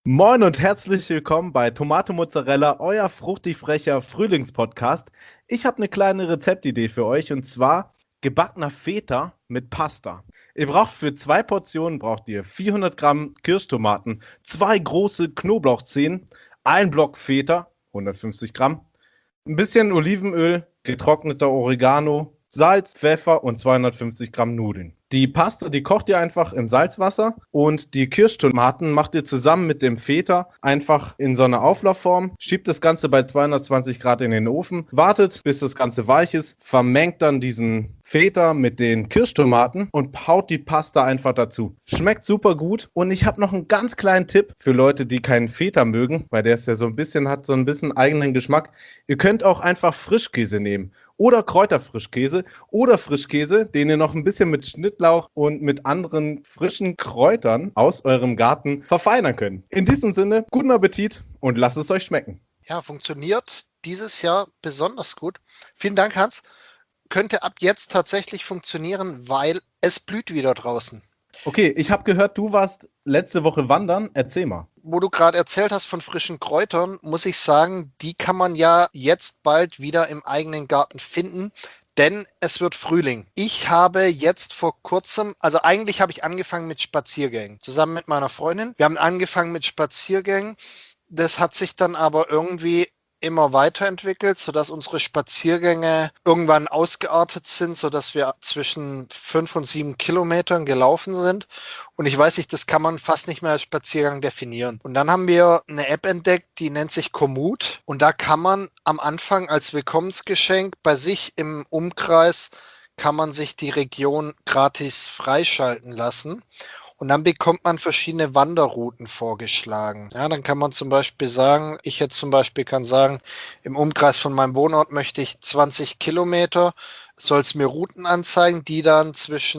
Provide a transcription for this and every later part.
Moin und herzlich willkommen bei Tomate Mozzarella, euer fruchtig frecher Frühlingspodcast. Ich habe eine kleine Rezeptidee für euch und zwar gebackener Feta mit Pasta. Ihr braucht für 2 Portionen 400 Gramm Kirschtomaten, 2 große Knoblauchzehen, ein Block Feta, 150 Gramm, ein bisschen Olivenöl, getrockneter Oregano, Salz, Pfeffer und 250 Gramm Nudeln. Die Pasta, die kocht ihr einfach im Salzwasser und die Kirschtomaten macht ihr zusammen mit dem Feta einfach in so eine Auflaufform, schiebt das Ganze bei 220 Grad in den Ofen, wartet, bis das Ganze weich ist, vermengt dann diesen Feta mit den Kirschtomaten und haut die Pasta einfach dazu. Schmeckt super gut und ich habe noch einen ganz kleinen Tipp für Leute, die keinen Feta mögen, weil der ist ja hat so ein bisschen eigenen Geschmack. Ihr könnt auch einfach Frischkäse nehmen oder Kräuterfrischkäse oder Frischkäse, den ihr noch ein bisschen mit Schnittlauch und mit anderen frischen Kräutern aus eurem Garten verfeinern könnt. In diesem Sinne, guten Appetit und lasst es euch schmecken. Ja, funktioniert dieses Jahr besonders gut. Vielen Dank, Hans. Könnte ab jetzt tatsächlich funktionieren, weil es blüht wieder draußen. Okay, ich habe gehört, du warst letzte Woche wandern. Erzähl mal. Wo du gerade erzählt hast von frischen Kräutern, muss ich sagen, die kann man ja jetzt bald wieder im eigenen Garten finden, denn es wird Frühling. Ich habe jetzt vor kurzem, also eigentlich habe ich angefangen mit Spaziergängen, zusammen mit meiner Freundin. Wir haben angefangen mit Spaziergängen. Das hat sich dann aber irgendwie immer weiterentwickelt, sodass unsere Spaziergänge irgendwann ausgeartet sind, sodass wir zwischen 5 und 7 Kilometern gelaufen sind. Und ich weiß nicht, das kann man fast nicht mehr als Spaziergang definieren. Und dann haben wir eine App entdeckt, die nennt sich Komoot. Und da kann man am Anfang als Willkommensgeschenk bei sich im Umkreis kann man sich die Region gratis freischalten lassen. Und dann bekommt man verschiedene Wanderrouten vorgeschlagen. Ja, dann kann man zum Beispiel sagen, ich jetzt zum Beispiel kann sagen, im Umkreis von meinem Wohnort möchte ich 20 Kilometer, soll es mir Routen anzeigen, die dann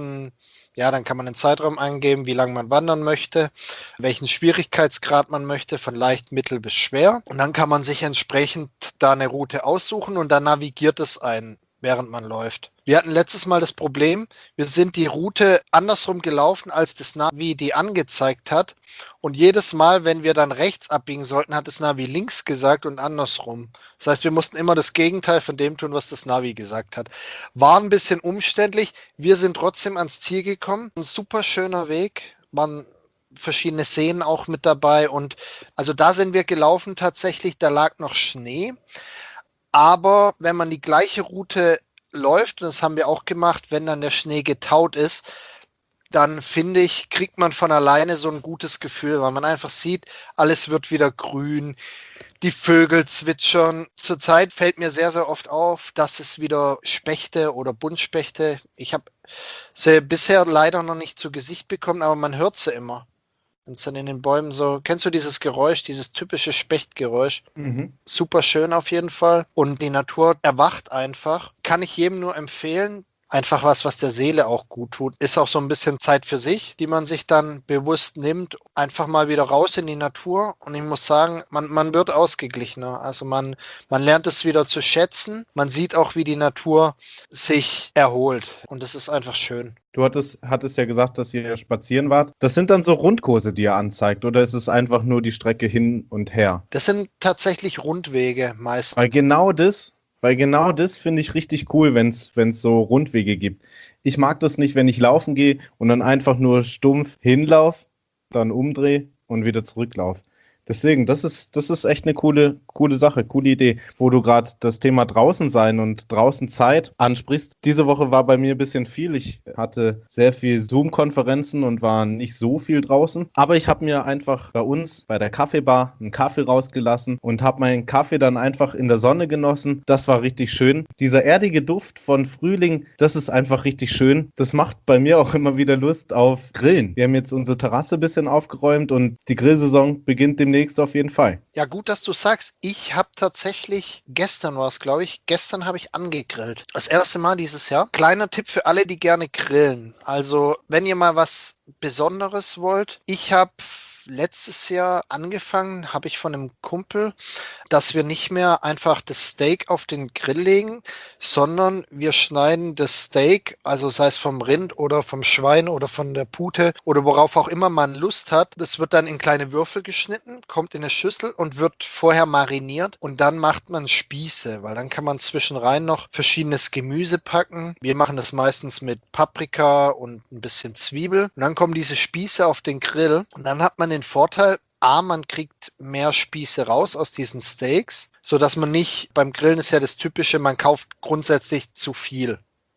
dann kann man einen Zeitraum eingeben, wie lange man wandern möchte, welchen Schwierigkeitsgrad man möchte, von leicht, mittel bis schwer. Und dann kann man sich entsprechend da eine Route aussuchen und dann navigiert es einen, während man läuft. Wir hatten letztes Mal das Problem, wir sind die Route andersrum gelaufen, als das Navi die angezeigt hat. Und jedes Mal, wenn wir dann rechts abbiegen sollten, hat das Navi links gesagt und andersrum. Das heißt, wir mussten immer das Gegenteil von dem tun, was das Navi gesagt hat. War ein bisschen umständlich. Wir sind trotzdem ans Ziel gekommen. Ein super schöner Weg. Man verschiedene Seen auch mit dabei. Und also da sind wir gelaufen tatsächlich. Da lag noch Schnee. Aber wenn man die gleiche Route läuft, und das haben wir auch gemacht, wenn dann der Schnee getaut ist, dann finde ich, kriegt man von alleine so ein gutes Gefühl, weil man einfach sieht, alles wird wieder grün, die Vögel zwitschern. Zurzeit fällt mir sehr, sehr oft auf, dass es wieder Spechte oder Buntspechte, ich habe sie bisher leider noch nicht zu Gesicht bekommen, aber man hört sie immer. Wenn es dann in den Bäumen so, kennst du dieses Geräusch, dieses typische Spechtgeräusch? Mhm. Super schön auf jeden Fall. Und die Natur erwacht einfach. Kann ich jedem nur empfehlen. Einfach was der Seele auch gut tut. Ist auch so ein bisschen Zeit für sich, die man sich dann bewusst nimmt. Einfach mal wieder raus in die Natur. Und ich muss sagen, man wird ausgeglichener. Also man lernt es wieder zu schätzen. Man sieht auch, wie die Natur sich erholt. Und es ist einfach schön. Hattest ja gesagt, dass ihr spazieren wart. Das sind dann so Rundkurse, die ihr anzeigt, oder ist es einfach nur die Strecke hin und her? Das sind tatsächlich Rundwege Weil meistens. genau das, weil genau das finde ich richtig cool, wenn es so Rundwege gibt. Ich mag das nicht, wenn ich laufen gehe und dann einfach nur stumpf hinlauf, dann umdrehe und wieder zurücklauf. Deswegen, das ist echt eine coole Sache, coole Idee, wo du gerade das Thema draußen sein und draußen Zeit ansprichst. Diese Woche war bei mir ein bisschen viel. Ich hatte sehr viel Zoom-Konferenzen und war nicht so viel draußen. Aber ich habe mir einfach bei uns bei der Kaffeebar einen Kaffee rausgelassen und habe meinen Kaffee dann einfach in der Sonne genossen. Das war richtig schön. Dieser erdige Duft von Frühling, das ist einfach richtig schön. Das macht bei mir auch immer wieder Lust auf Grillen. Wir haben jetzt unsere Terrasse ein bisschen aufgeräumt und die Grillsaison beginnt demnächst auf jeden Fall. Ja, gut, dass du sagst. Ich habe tatsächlich, gestern war es, glaube ich, gestern habe ich angegrillt. Das erste Mal dieses Jahr. Kleiner Tipp für alle, die gerne grillen. Also, wenn ihr mal was Besonderes wollt. Ich habe letztes Jahr angefangen, habe ich von einem Kumpel, dass wir nicht mehr einfach das Steak auf den Grill legen, sondern wir schneiden das Steak, also sei es vom Rind oder vom Schwein oder von der Pute oder worauf auch immer man Lust hat. Das wird dann in kleine Würfel geschnitten, kommt in eine Schüssel und wird vorher mariniert und dann macht man Spieße, weil dann kann man zwischenrein noch verschiedenes Gemüse packen. Wir machen das meistens mit Paprika und ein bisschen Zwiebel und dann kommen diese Spieße auf den Grill und dann hat man den Vorteil, A, man kriegt mehr Spieße raus aus diesen Steaks, sodass man nicht, beim Grillen ist ja das Typische, man kauft grundsätzlich zu viel.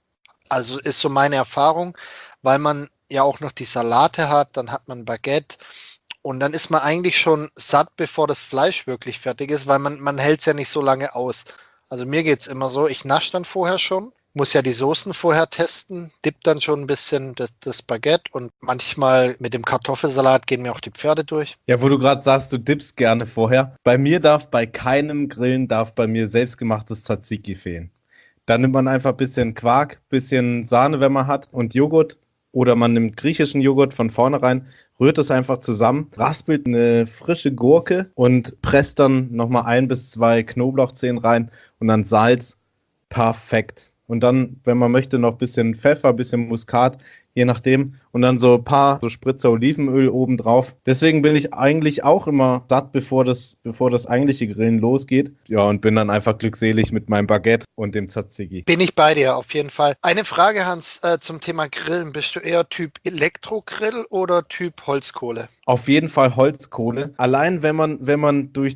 Also ist so meine Erfahrung, weil man ja auch noch die Salate hat, dann hat man Baguette und dann ist man eigentlich schon satt, bevor das Fleisch wirklich fertig ist, weil man hält es ja nicht so lange aus. Also mir geht es immer so, ich nasche dann vorher schon, muss ja die Soßen vorher testen, dipp dann schon ein bisschen das Baguette und manchmal mit dem Kartoffelsalat gehen mir auch die Pferde durch. Ja, wo du gerade sagst, du dippst gerne vorher. Bei keinem Grillen darf bei mir selbstgemachtes Tzatziki fehlen. Da nimmt man einfach ein bisschen Quark, bisschen Sahne, wenn man hat, und Joghurt. Oder man nimmt griechischen Joghurt von vornherein, rührt es einfach zusammen, raspelt eine frische Gurke und presst dann nochmal 1 bis 2 Knoblauchzehen rein und dann Salz. Perfekt. Und dann, wenn man möchte, noch ein bisschen Pfeffer, ein bisschen Muskat, je nachdem. Und dann so ein paar so Spritzer Olivenöl obendrauf. Deswegen bin ich eigentlich auch immer satt, bevor das eigentliche Grillen losgeht. Ja, und bin dann einfach glückselig mit meinem Baguette und dem Tzatziki. Bin ich bei dir, auf jeden Fall. Eine Frage, Hans, zum Thema Grillen. Bist du eher Typ Elektrogrill oder Typ Holzkohle? Auf jeden Fall Holzkohle. Allein wenn man durch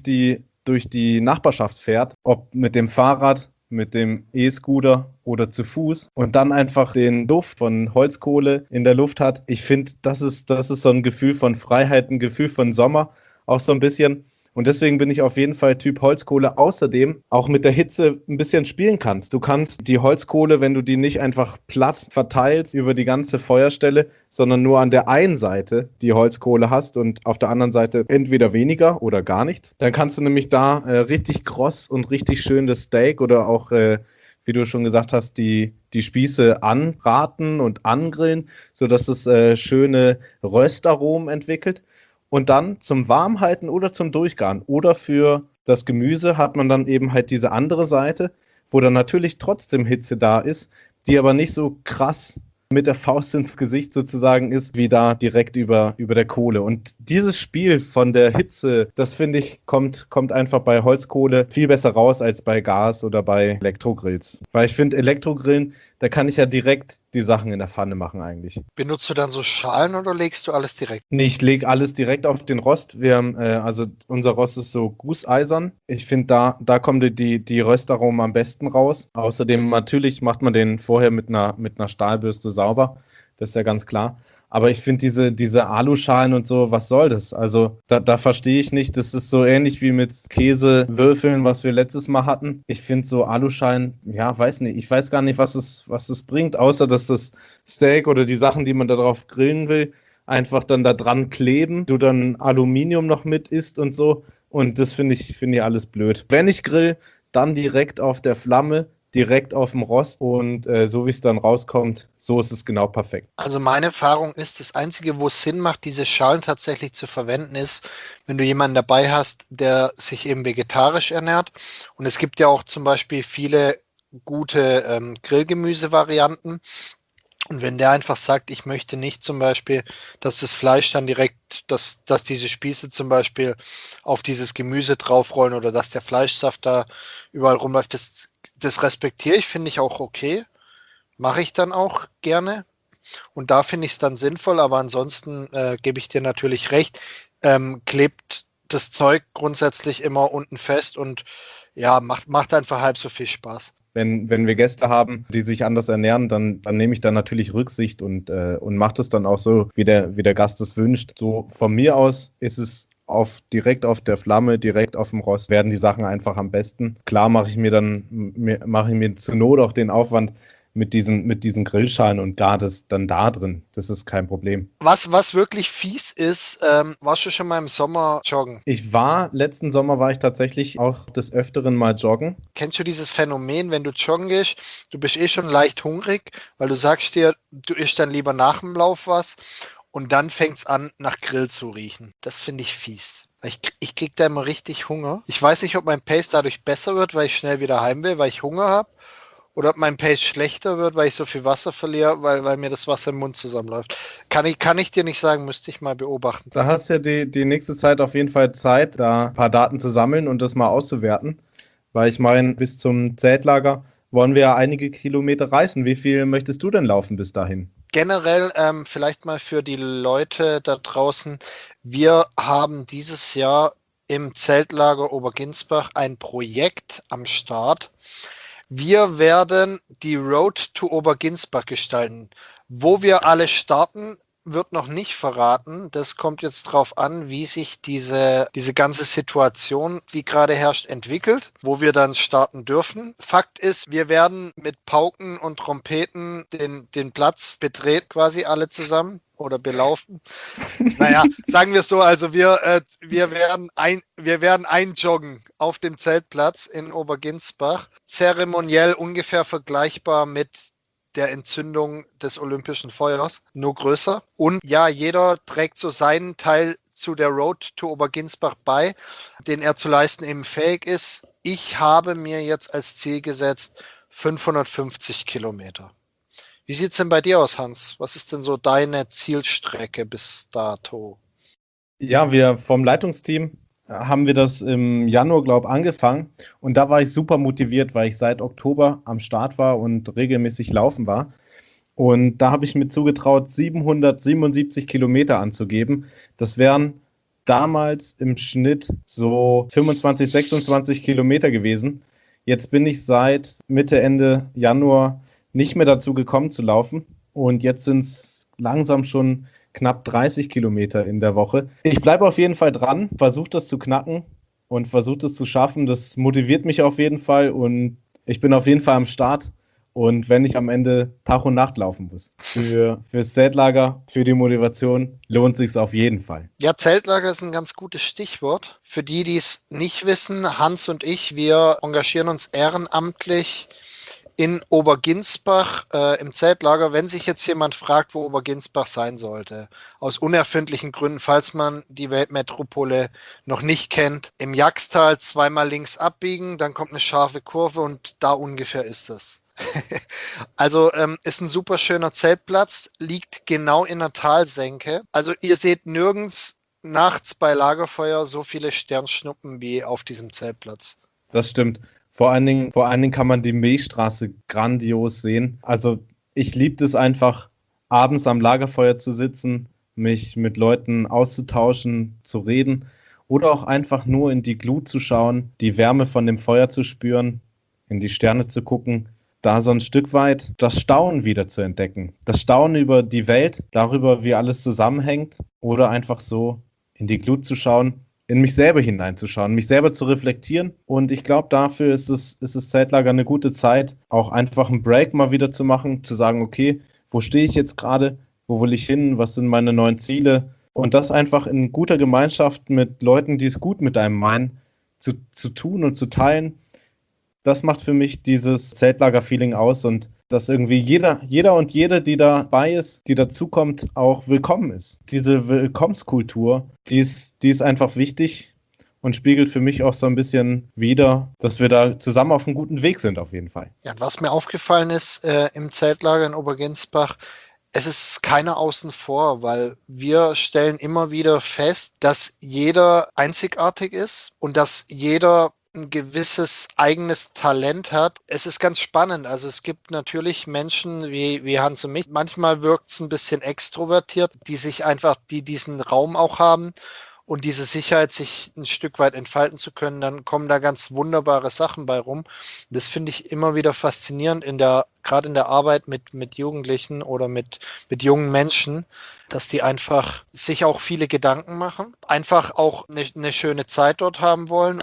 die Nachbarschaft fährt, ob mit dem Fahrrad, mit dem E-Scooter oder zu Fuß und dann einfach den Duft von Holzkohle in der Luft hat. Ich finde, das ist so ein Gefühl von Freiheit, ein Gefühl von Sommer, auch so ein bisschen. Und deswegen bin ich auf jeden Fall Typ Holzkohle. Außerdem auch mit der Hitze ein bisschen spielen kannst. Du kannst die Holzkohle, wenn du die nicht einfach platt verteilst über die ganze Feuerstelle, sondern nur an der einen Seite die Holzkohle hast und auf der anderen Seite entweder weniger oder gar nichts, dann kannst du nämlich da richtig kross und richtig schön das Steak oder auch, wie du schon gesagt hast, die Spieße anbraten und angrillen, sodass es schöne Röstaromen entwickelt. Und dann zum Warmhalten oder zum Durchgaren oder für das Gemüse hat man dann eben halt diese andere Seite, wo dann natürlich trotzdem Hitze da ist, die aber nicht so krass mit der Faust ins Gesicht sozusagen ist, wie da direkt über der Kohle. Und dieses Spiel von der Hitze, das finde ich, kommt einfach bei Holzkohle viel besser raus als bei Gas oder bei Elektrogrills. Weil ich finde, Elektrogrillen, da kann ich ja direkt die Sachen in der Pfanne machen eigentlich. Benutzt du dann so Schalen oder legst du alles direkt? Nee, ich lege alles direkt auf den Rost. Wir haben, also unser Rost ist so gusseisern. Ich finde, da kommen die Röstaromen am besten raus. Außerdem natürlich macht man den vorher mit einer Stahlbürste sauber. Das ist ja ganz klar. Aber ich finde diese Aluschalen und so, was soll das? Also da verstehe ich nicht. Das ist so ähnlich wie mit Käsewürfeln, was wir letztes Mal hatten. Ich finde so Aluschalen, ja, weiß nicht. Ich weiß gar nicht, was es bringt, außer dass das Steak oder die Sachen, die man da drauf grillen will, einfach dann da dran kleben. Du dann Aluminium noch mit isst und so. Und das finde ich alles blöd. Wenn ich grill, dann direkt auf der Flamme, direkt auf dem Rost und so wie es dann rauskommt, so ist es genau perfekt. Also meine Erfahrung ist, das Einzige, wo es Sinn macht, diese Schalen tatsächlich zu verwenden, ist, wenn du jemanden dabei hast, der sich eben vegetarisch ernährt. Und es gibt ja auch zum Beispiel viele gute Grillgemüse-Varianten. Und wenn der einfach sagt, ich möchte nicht zum Beispiel, dass das Fleisch dann direkt, dass diese Spieße zum Beispiel auf dieses Gemüse draufrollen oder dass der Fleischsaft da überall rumläuft, das respektiere ich, finde ich auch okay. Mache ich dann auch gerne. Und da finde ich es dann sinnvoll, aber ansonsten gebe ich dir natürlich recht, klebt das Zeug grundsätzlich immer unten fest und ja, macht einfach halb so viel Spaß. Wenn wir Gäste haben, die sich anders ernähren, dann nehme ich da natürlich Rücksicht und mache das dann auch so, wie der Gast es wünscht. So von mir aus ist es direkt auf der Flamme, direkt auf dem Rost, werden die Sachen einfach am besten. Klar mache ich mir zur Not auch den Aufwand mit diesen Grillschalen und gar das dann da drin. Das ist kein Problem. Was wirklich fies ist, warst du schon mal im Sommer joggen? Letzten Sommer war ich tatsächlich auch des Öfteren mal joggen. Kennst du dieses Phänomen, wenn du joggen gehst, du bist eh schon leicht hungrig, weil du sagst dir, du isst dann lieber nach dem Lauf was und dann fängt es an, nach Grill zu riechen. Das finde ich fies. Ich kriege da immer richtig Hunger. Ich weiß nicht, ob mein Pace dadurch besser wird, weil ich schnell wieder heim will, weil ich Hunger habe. Oder ob mein Pace schlechter wird, weil ich so viel Wasser verliere, weil mir das Wasser im Mund zusammenläuft. Kann ich dir nicht sagen, müsste ich mal beobachten. Da hast du ja die nächste Zeit auf jeden Fall Zeit, da ein paar Daten zu sammeln und das mal auszuwerten. Weil ich meine, bis zum Zeltlager wollen wir ja einige Kilometer reisen. Wie viel möchtest du denn laufen bis dahin? Generell vielleicht mal für die Leute da draußen. Wir haben dieses Jahr im Zeltlager Oberginsbach ein Projekt am Start. Wir werden die Road to Oberginsbach gestalten. Wo wir alle starten, wird noch nicht verraten. Das kommt jetzt drauf an, wie sich diese ganze Situation, die gerade herrscht, entwickelt, wo wir dann starten dürfen. Fakt ist, wir werden mit Pauken und Trompeten den Platz betreten, quasi alle zusammen oder belaufen. Naja, sagen wir es so, also wir werden einjoggen auf dem Zeltplatz in Oberginsbach. Zeremoniell ungefähr vergleichbar mit der Entzündung des Olympischen Feuers, nur größer. Und ja, jeder trägt so seinen Teil zu der Road to Oberginsbach bei, den er zu leisten eben fähig ist. Ich habe mir jetzt als Ziel gesetzt 550 Kilometer. Wie sieht es denn bei dir aus, Hans? Was ist denn so deine Zielstrecke bis dato? Ja, wir vom Leitungsteam haben wir das im Januar, glaube ich, angefangen. Und da war ich super motiviert, weil ich seit Oktober am Start war und regelmäßig laufen war. Und da habe ich mir zugetraut, 777 Kilometer anzugeben. Das wären damals im Schnitt so 25, 26 Kilometer gewesen. Jetzt bin ich seit Mitte, Ende Januar nicht mehr dazu gekommen zu laufen. Und jetzt sind es langsam schon knapp 30 Kilometer in der Woche. Ich bleibe auf jeden Fall dran, versuche das zu knacken und versuche das zu schaffen. Das motiviert mich auf jeden Fall und ich bin auf jeden Fall am Start. Und wenn ich am Ende Tag und Nacht laufen muss, fürs Zeltlager, für die Motivation, lohnt sich's auf jeden Fall. Ja, Zeltlager ist ein ganz gutes Stichwort. Für die, die es nicht wissen, Hans und ich, wir engagieren uns ehrenamtlich in Oberginsbach im Zeltlager, wenn sich jetzt jemand fragt, wo Oberginsbach sein sollte. Aus unerfindlichen Gründen, falls man die Weltmetropole noch nicht kennt. Im Jagstal zweimal links abbiegen, dann kommt eine scharfe Kurve und da ungefähr ist es. Also ist ein super schöner Zeltplatz, liegt genau in der Talsenke. Also ihr seht nirgends nachts bei Lagerfeuer so viele Sternschnuppen wie auf diesem Zeltplatz. Das stimmt. Vor allen Dingen kann man die Milchstraße grandios sehen. Also ich liebe es einfach, abends am Lagerfeuer zu sitzen, mich mit Leuten auszutauschen, zu reden oder auch einfach nur in die Glut zu schauen, die Wärme von dem Feuer zu spüren, in die Sterne zu gucken, da so ein Stück weit das Staunen wieder zu entdecken. Das Staunen über die Welt, darüber, wie alles zusammenhängt oder einfach so in die Glut zu schauen, in mich selber hineinzuschauen, mich selber zu reflektieren. Und ich glaube, dafür ist das Zeltlager eine gute Zeit, auch einfach einen Break mal wieder zu machen, zu sagen, okay, wo stehe ich jetzt gerade, wo will ich hin, was sind meine neuen Ziele? Und das einfach in guter Gemeinschaft mit Leuten, die es gut mit einem meinen, zu tun und zu teilen. Das macht für mich dieses Zeltlager-Feeling aus und dass irgendwie jeder und jede, die dabei ist, die dazukommt, auch willkommen ist. Diese Willkommenskultur, die ist einfach wichtig und spiegelt für mich auch so ein bisschen wider, dass wir da zusammen auf einem guten Weg sind, auf jeden Fall. Ja, was mir aufgefallen ist im Zeltlager in Oberginsbach, es ist keiner außen vor, weil wir stellen immer wieder fest, dass jeder einzigartig ist und dass jeder ein gewisses eigenes Talent hat. Es ist ganz spannend. Also es gibt natürlich Menschen wie Hans und mich. Manchmal wirkt es ein bisschen extrovertiert, die diesen Raum auch haben und diese Sicherheit, sich ein Stück weit entfalten zu können. Dann kommen da ganz wunderbare Sachen bei rum. Das finde ich immer wieder faszinierend gerade in der Arbeit mit Jugendlichen oder mit jungen Menschen, dass die einfach sich auch viele Gedanken machen, einfach auch eine schöne Zeit dort haben wollen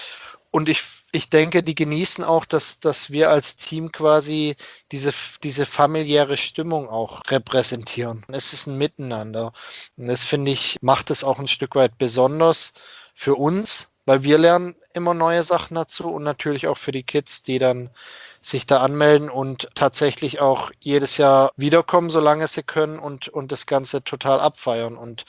und ich denke, die genießen auch, dass wir als Team quasi diese familiäre Stimmung auch repräsentieren. Es ist ein Miteinander. Und das, finde ich, macht es auch ein Stück weit besonders für uns, weil wir lernen immer neue Sachen dazu und natürlich auch für die Kids, die dann sich da anmelden und tatsächlich auch jedes Jahr wiederkommen, solange sie können und das Ganze total abfeiern. Und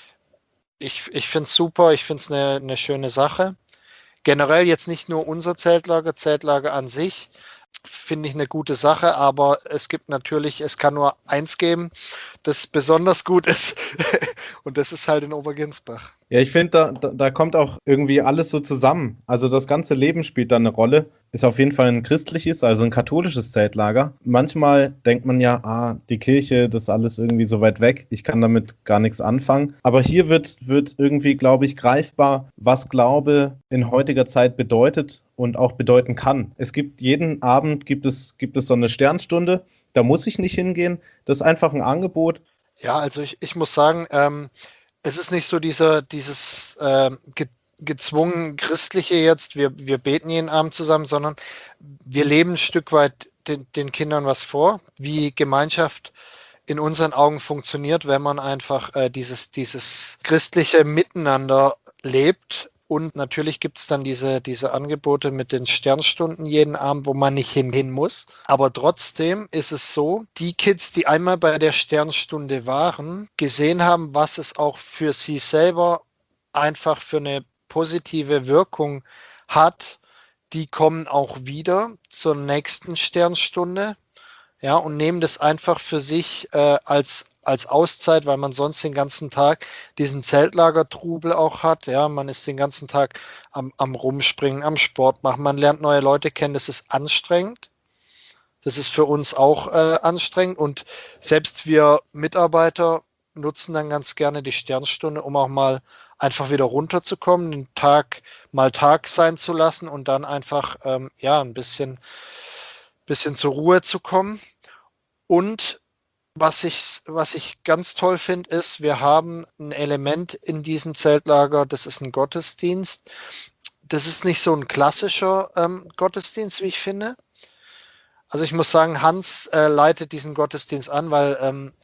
ich finde es super, ich finde es eine schöne Sache. Generell jetzt nicht nur unser Zeltlager an sich, finde ich eine gute Sache, aber es gibt natürlich, es kann nur eins geben, das besonders gut ist und das ist halt in Oberginsbach. Ja, ich finde, da kommt auch irgendwie alles so zusammen. Also das ganze Leben spielt da eine Rolle. Ist auf jeden Fall ein christliches, also ein katholisches Zeltlager. Manchmal denkt man ja, die Kirche, das ist alles irgendwie so weit weg. Ich kann damit gar nichts anfangen. Aber hier wird irgendwie, glaube ich, greifbar, was Glaube in heutiger Zeit bedeutet und auch bedeuten kann. Es gibt jeden Abend gibt es so eine Sternstunde. Da muss ich nicht hingehen. Das ist einfach ein Angebot. Ja, also ich muss sagen, es ist nicht so dieses gezwungen Christliche jetzt, wir beten jeden Abend zusammen, sondern wir leben ein Stück weit den Kindern was vor, wie Gemeinschaft in unseren Augen funktioniert, wenn man einfach dieses christliche Miteinander lebt. Und natürlich gibt es dann diese Angebote mit den Sternstunden jeden Abend, wo man nicht hin muss. Aber trotzdem ist es so, die Kids, die einmal bei der Sternstunde waren, gesehen haben, was es auch für sie selber einfach für eine positive Wirkung hat, die kommen auch wieder zur nächsten Sternstunde, ja, und nehmen das einfach für sich als Auszeit, weil man sonst den ganzen Tag diesen Zeltlagertrubel auch hat. Ja, man ist den ganzen Tag am Rumspringen, am Sport machen, man lernt neue Leute kennen, das ist anstrengend. Das ist für uns auch anstrengend und selbst wir Mitarbeiter nutzen dann ganz gerne die Sternstunde, um auch mal einfach wieder runterzukommen, den Tag mal Tag sein zu lassen und dann einfach ja ein bisschen zur Ruhe zu kommen. Und was ich ganz toll finde, ist, wir haben ein Element in diesem Zeltlager, das ist ein Gottesdienst. Das ist nicht so ein klassischer Gottesdienst, wie ich finde. Also ich muss sagen, Hans leitet diesen Gottesdienst an, weil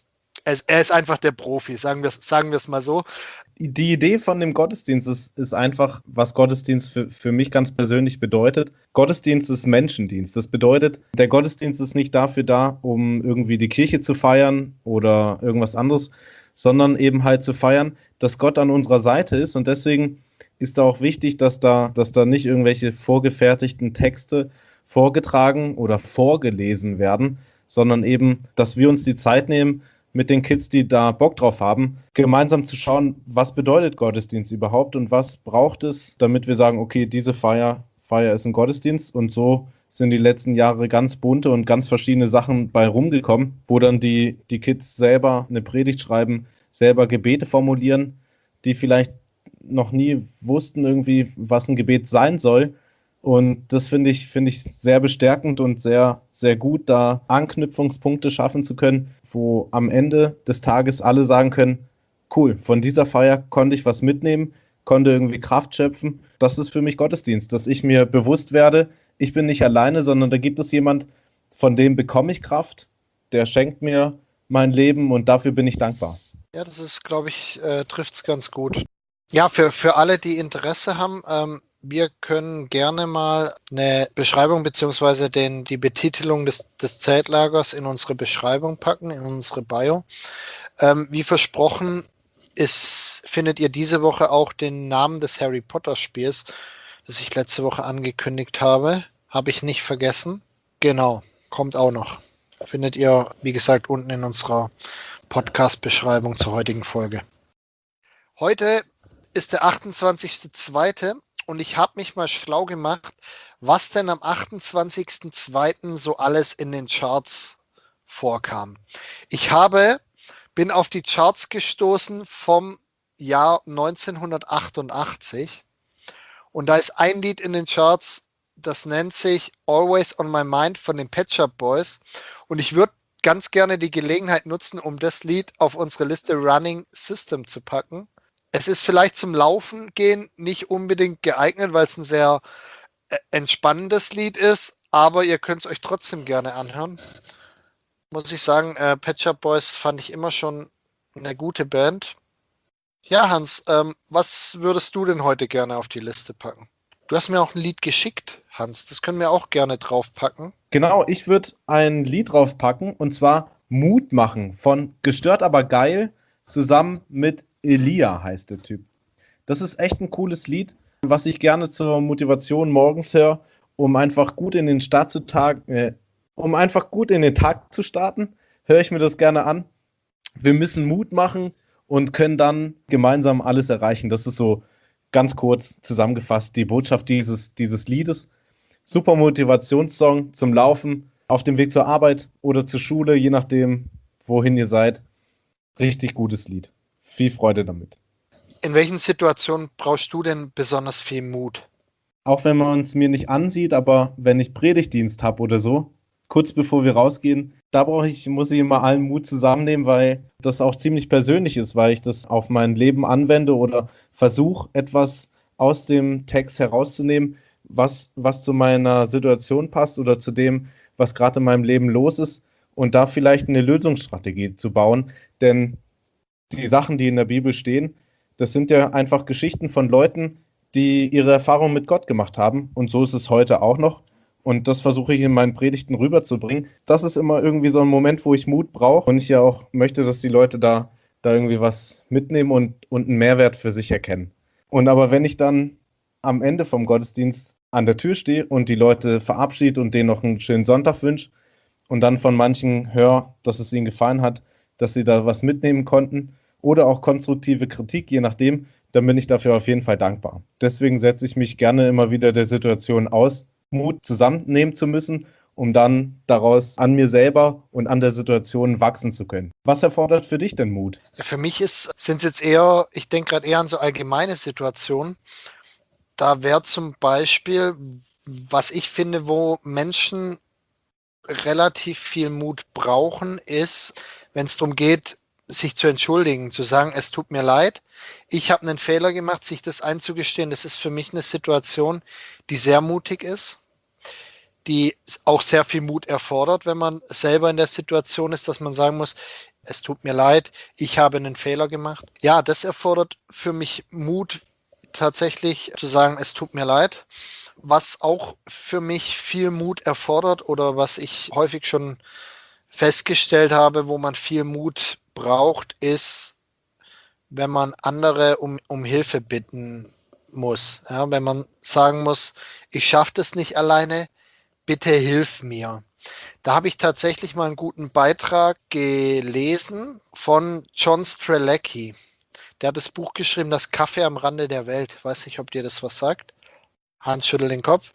er ist einfach der Profi, sagen wir es mal so. Die Idee von dem Gottesdienst ist einfach, was Gottesdienst für mich ganz persönlich bedeutet. Gottesdienst ist Menschendienst. Das bedeutet, der Gottesdienst ist nicht dafür da, um irgendwie die Kirche zu feiern oder irgendwas anderes, sondern eben halt zu feiern, dass Gott an unserer Seite ist. Und deswegen ist da auch wichtig, dass da nicht irgendwelche vorgefertigten Texte vorgetragen oder vorgelesen werden, sondern eben, dass wir uns die Zeit nehmen, mit den Kids, die da Bock drauf haben, gemeinsam zu schauen, was bedeutet Gottesdienst überhaupt und was braucht es, damit wir sagen, okay, diese Feier ist ein Gottesdienst, und so sind die letzten Jahre ganz bunte und ganz verschiedene Sachen bei rumgekommen, wo dann die Kids selber eine Predigt schreiben, selber Gebete formulieren, die vielleicht noch nie wussten irgendwie, was ein Gebet sein soll. Und das finde ich sehr bestärkend und sehr, sehr gut, da Anknüpfungspunkte schaffen zu können, wo am Ende des Tages alle sagen können, cool, von dieser Feier konnte ich was mitnehmen, konnte irgendwie Kraft schöpfen. Das ist für mich Gottesdienst, dass ich mir bewusst werde, ich bin nicht alleine, sondern da gibt es jemand, von dem bekomme ich Kraft, der schenkt mir mein Leben, und dafür bin ich dankbar. Ja, das ist, glaube ich, trifft es ganz gut. Ja, für alle, die Interesse haben, wir können gerne mal eine Beschreibung beziehungsweise die Betitelung des Zeltlagers in unsere Beschreibung packen, in unsere Bio. Wie versprochen findet ihr diese Woche auch den Namen des Harry Potter Spiels, das ich letzte Woche angekündigt habe. Habe ich nicht vergessen. Genau, kommt auch noch. Findet ihr, wie gesagt, unten in unserer Podcast-Beschreibung zur heutigen Folge. Heute ist der 28.02. und ich habe mich mal schlau gemacht, was denn am 28.02. so alles in den Charts vorkam. Bin auf die Charts gestoßen vom Jahr 1988 und da ist ein Lied in den Charts, das nennt sich Always on My Mind von den Pet Shop Boys, und ich würde ganz gerne die Gelegenheit nutzen, um das Lied auf unsere Liste Running System zu packen. Es ist vielleicht zum Laufen gehen nicht unbedingt geeignet, weil es ein sehr entspannendes Lied ist, aber ihr könnt es euch trotzdem gerne anhören. Muss ich sagen, Pet Shop Boys fand ich immer schon eine gute Band. Ja, Hans, was würdest du denn heute gerne auf die Liste packen? Du hast mir auch ein Lied geschickt, Hans. Das können wir auch gerne draufpacken. Genau, ich würde ein Lied draufpacken und zwar Mut machen von Gestört aber geil zusammen mit Elia heißt der Typ. Das ist echt ein cooles Lied, was ich gerne zur Motivation morgens höre, um einfach gut in den um einfach gut in den Tag zu starten, höre ich mir das gerne an. Wir müssen Mut machen und können dann gemeinsam alles erreichen. Das ist so ganz kurz zusammengefasst die Botschaft dieses Liedes. Super Motivationssong zum Laufen, auf dem Weg zur Arbeit oder zur Schule, je nachdem, wohin ihr seid. Richtig gutes Lied. Viel Freude damit. In welchen Situationen brauchst du denn besonders viel Mut? Auch wenn man es mir nicht ansieht, aber wenn ich Predigtdienst habe oder so, kurz bevor wir rausgehen, da muss ich immer allen Mut zusammennehmen, weil das auch ziemlich persönlich ist, weil ich das auf mein Leben anwende oder versuche, etwas aus dem Text herauszunehmen, was zu meiner Situation passt oder zu dem, was gerade in meinem Leben los ist und da vielleicht eine Lösungsstrategie zu bauen. Denn die Sachen, die in der Bibel stehen, das sind ja einfach Geschichten von Leuten, die ihre Erfahrungen mit Gott gemacht haben. Und so ist es heute auch noch. Und das versuche ich in meinen Predigten rüberzubringen. Das ist immer irgendwie so ein Moment, wo ich Mut brauche. Und ich ja auch möchte, dass die Leute da irgendwie was mitnehmen und einen Mehrwert für sich erkennen. Und aber wenn ich dann am Ende vom Gottesdienst an der Tür stehe und die Leute verabschiede und denen noch einen schönen Sonntag wünsche und dann von manchen höre, dass es ihnen gefallen hat, dass sie da was mitnehmen konnten oder auch konstruktive Kritik, je nachdem, dann bin ich dafür auf jeden Fall dankbar. Deswegen setze ich mich gerne immer wieder der Situation aus, Mut zusammennehmen zu müssen, um dann daraus an mir selber und an der Situation wachsen zu können. Was erfordert für dich denn Mut? Ja, für mich sind es jetzt eher, ich denke gerade eher an so allgemeine Situationen. Da wäre zum Beispiel, was ich finde, wo Menschen relativ viel Mut brauchen, ist, wenn es darum geht, sich zu entschuldigen, zu sagen, es tut mir leid, ich habe einen Fehler gemacht, sich das einzugestehen. Das ist für mich eine Situation, die sehr mutig ist, die auch sehr viel Mut erfordert, wenn man selber in der Situation ist, dass man sagen muss, es tut mir leid, ich habe einen Fehler gemacht. Ja, das erfordert für mich Mut, tatsächlich zu sagen, es tut mir leid. Was auch für mich viel Mut erfordert oder was ich häufig schon festgestellt habe, wo man viel Mut braucht, ist, wenn man andere um Hilfe bitten muss. Ja, wenn man sagen muss, ich schaffe das nicht alleine, bitte hilf mir. Da habe ich tatsächlich mal einen guten Beitrag gelesen von John Strzelecki. Der hat das Buch geschrieben, Das Kaffee am Rande der Welt. Weiß nicht, ob dir das was sagt. Hans schüttelt den Kopf.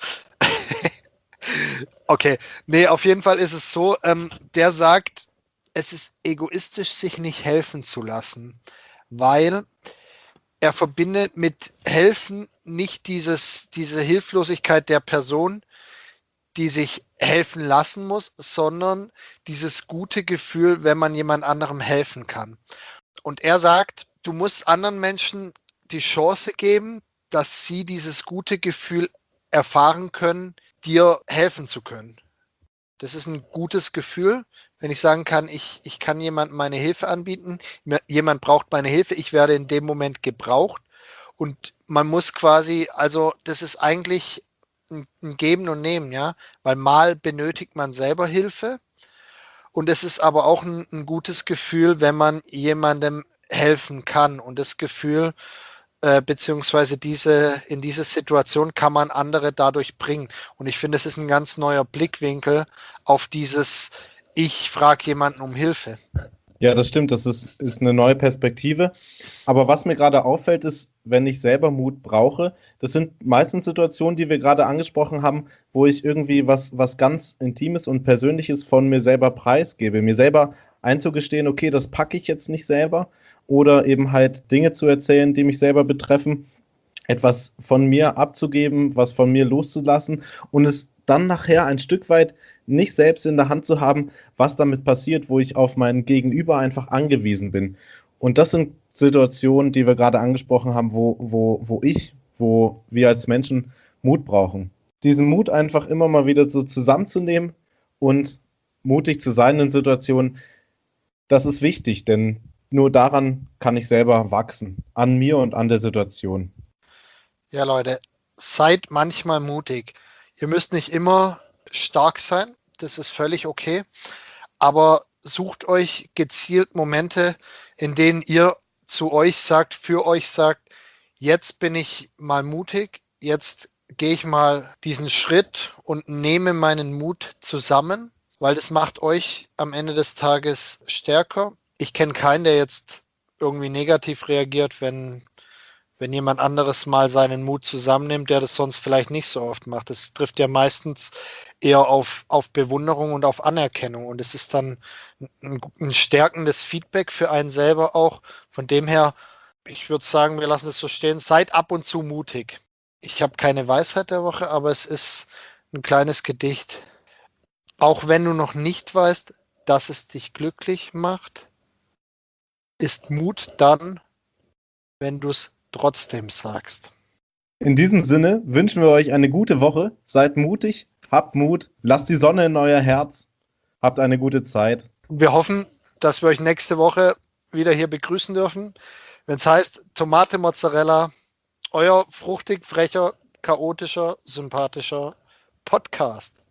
Okay, nee, auf jeden Fall ist es so, der sagt, es ist egoistisch, sich nicht helfen zu lassen, weil er verbindet mit helfen nicht diese Hilflosigkeit der Person, die sich helfen lassen muss, sondern dieses gute Gefühl, wenn man jemand anderem helfen kann. Und er sagt, du musst anderen Menschen die Chance geben, dass sie dieses gute Gefühl erfahren können, dir helfen zu können. Das ist ein gutes Gefühl, wenn ich sagen kann, ich kann jemandem meine Hilfe anbieten, jemand braucht meine Hilfe, ich werde in dem Moment gebraucht und man muss quasi, also das ist eigentlich ein Geben und Nehmen, ja, weil mal benötigt man selber Hilfe und es ist aber auch ein gutes Gefühl, wenn man jemandem helfen kann und das Gefühl, beziehungsweise in diese Situation kann man andere dadurch bringen. Und ich finde, es ist ein ganz neuer Blickwinkel auf dieses, ich frage jemanden um Hilfe. Ja, das stimmt, ist eine neue Perspektive. Aber was mir gerade auffällt, ist, wenn ich selber Mut brauche, das sind meistens Situationen, die wir gerade angesprochen haben, wo ich irgendwie was ganz Intimes und Persönliches von mir selber preisgebe. Mir selber einzugestehen, okay, das packe ich jetzt nicht selber. Oder eben halt Dinge zu erzählen, die mich selber betreffen, etwas von mir abzugeben, was von mir loszulassen und es dann nachher ein Stück weit nicht selbst in der Hand zu haben, was damit passiert, wo ich auf mein Gegenüber einfach angewiesen bin. Und das sind Situationen, die wir gerade angesprochen haben, wo wir als Menschen Mut brauchen. Diesen Mut einfach immer mal wieder so zusammenzunehmen und mutig zu sein in Situationen, das ist wichtig, denn nur daran kann ich selber wachsen, an mir und an der Situation. Ja, Leute, seid manchmal mutig. Ihr müsst nicht immer stark sein, das ist völlig okay, aber sucht euch gezielt Momente, in denen ihr zu euch sagt, für euch sagt, jetzt bin ich mal mutig, jetzt gehe ich mal diesen Schritt und nehme meinen Mut zusammen, weil das macht euch am Ende des Tages stärker. Ich kenne keinen, der jetzt irgendwie negativ reagiert, wenn jemand anderes mal seinen Mut zusammennimmt, der das sonst vielleicht nicht so oft macht. Das trifft ja meistens eher auf Bewunderung und auf Anerkennung. Und es ist dann ein stärkendes Feedback für einen selber auch. Von dem her, ich würde sagen, wir lassen es so stehen. Seid ab und zu mutig. Ich habe keine Weisheit der Woche, aber es ist ein kleines Gedicht. Auch wenn du noch nicht weißt, dass es dich glücklich macht, ist Mut dann, wenn du es trotzdem sagst. In diesem Sinne wünschen wir euch eine gute Woche. Seid mutig, habt Mut, lasst die Sonne in euer Herz, habt eine gute Zeit. Wir hoffen, dass wir euch nächste Woche wieder hier begrüßen dürfen, wenn es heißt Tomate Mozzarella, euer fruchtig, frecher, chaotischer, sympathischer Podcast.